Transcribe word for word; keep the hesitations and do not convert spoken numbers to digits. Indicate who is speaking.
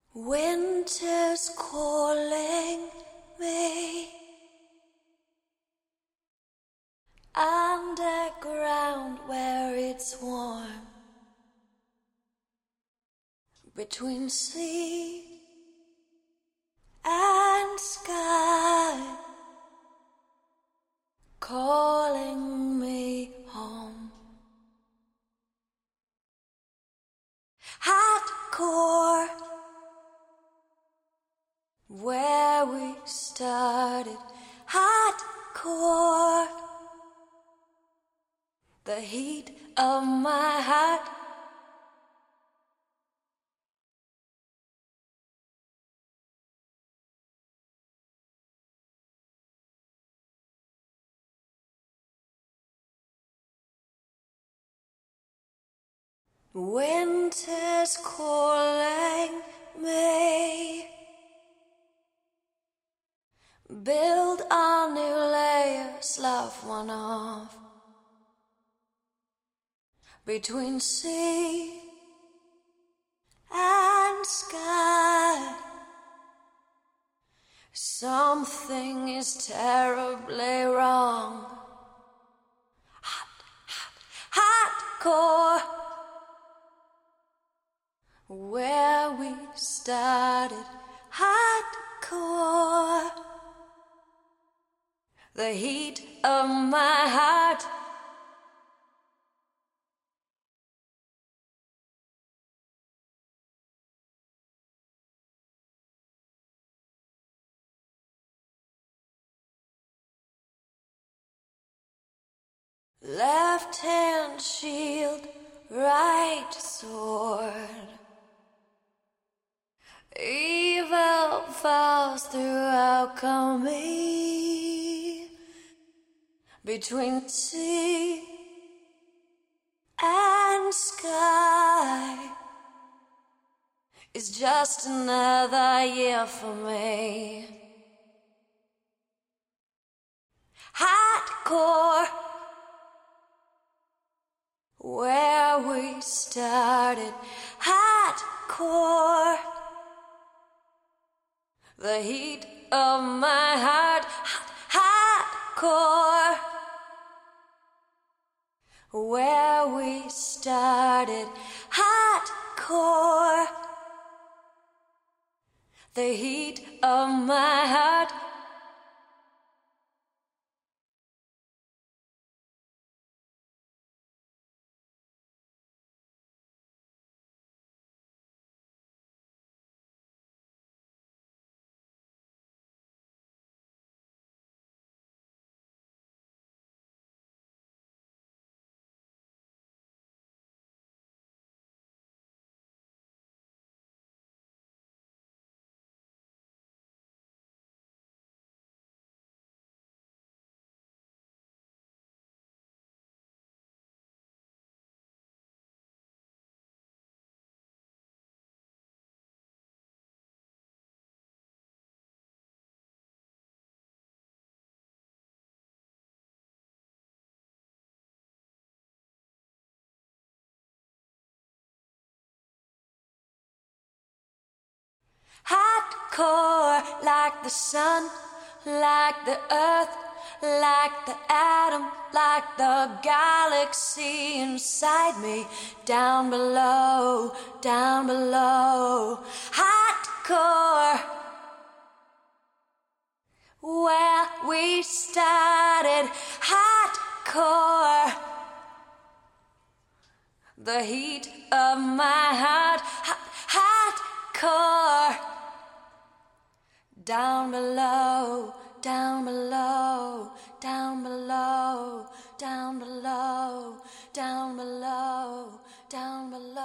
Speaker 1: Winter's calling me underground where it's warm, between sea and sky, calling me home. Hardcore, where we started. Hardcore, the heat of my heart. Winter's calling me. Build a new layer, slough one off, between sea and sky. Something is terribly wrong. Hot, hot, hardcore, where we started. Hardcore, the heat of my heart. Left hand shield, right sword. Evil falls through alchemy, between sea and sky. It's just another year for me. Hardcore, where we started. Hardcore, the heat of my heart. Hardcore, where we started. Hardcore, the heat of my heart. Hardcore, like the sun, like the earth, like the atom, like the galaxy inside me. Down below, down below. Hardcore, where we started. Hardcore, the heat of my heart. Hardcore, down below, down below, down below, down below, down below, down below.